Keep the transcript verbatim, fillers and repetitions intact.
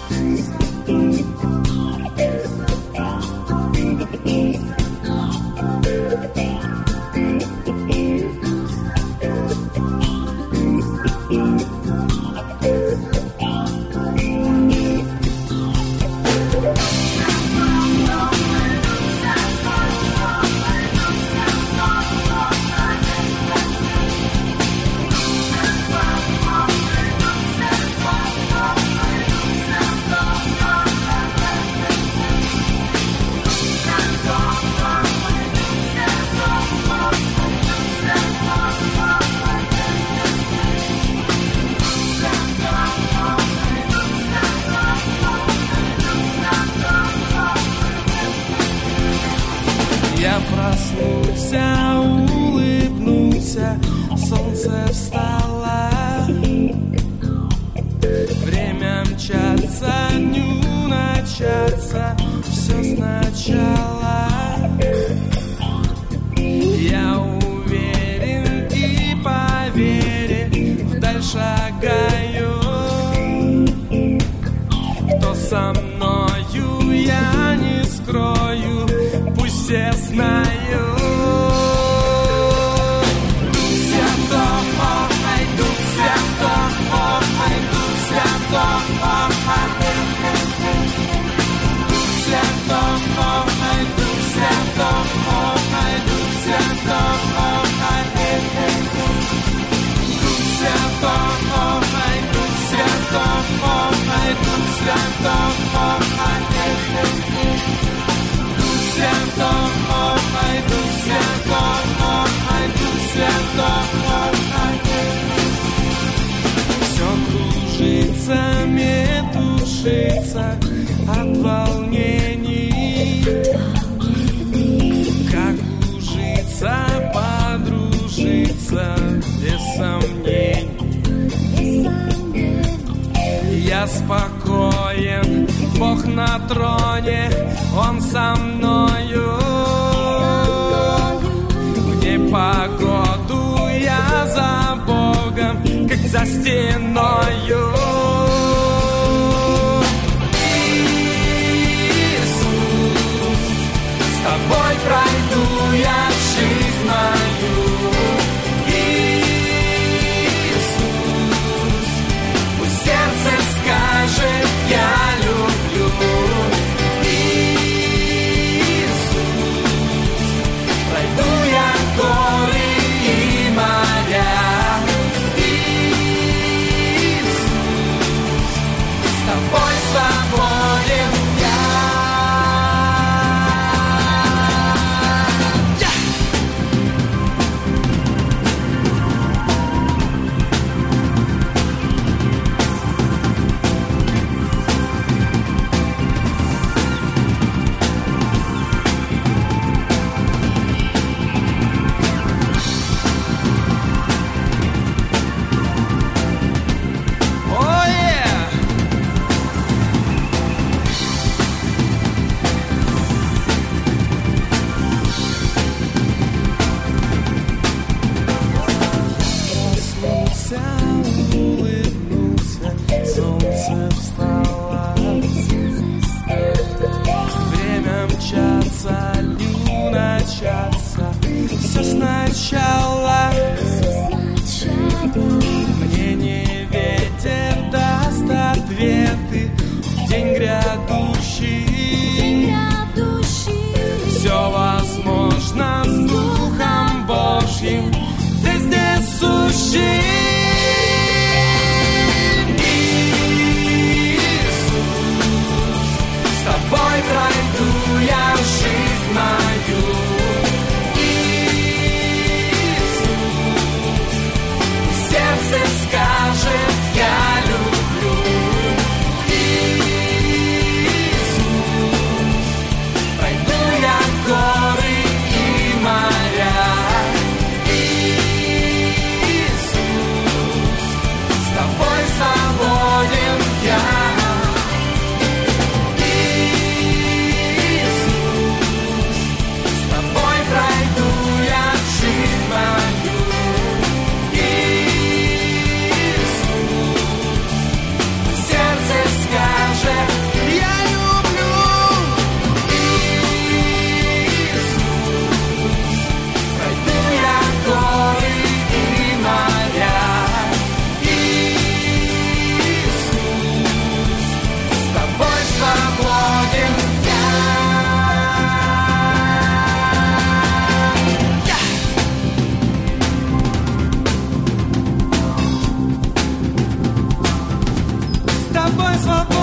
Я проснулся, улыбнулся, солнце встало. Время мчаться, дню начаться, все сначала. Я уверен и поверен, вдаль шагаю. Кто со мною, я не скрою, пусть все знают. Дух Святой, Дух Святой, Дух Святой, Дух Святой, Дух Святой, Дух Святой, Дух Святой, Дух Святой, Дух Святой. Все кружится, метушится от волнений. Как ужиться, подружиться без сомнений. Я спокоен, Бог на троне, Он со мною. В непогоду я за Богом, как за стеною. Иисус, с Тобой пройду я жизнь мою. Иисус, пусть сердце скажет, я люблю. Иисус, пройду я горы и моря. Иисус, тобой свободно.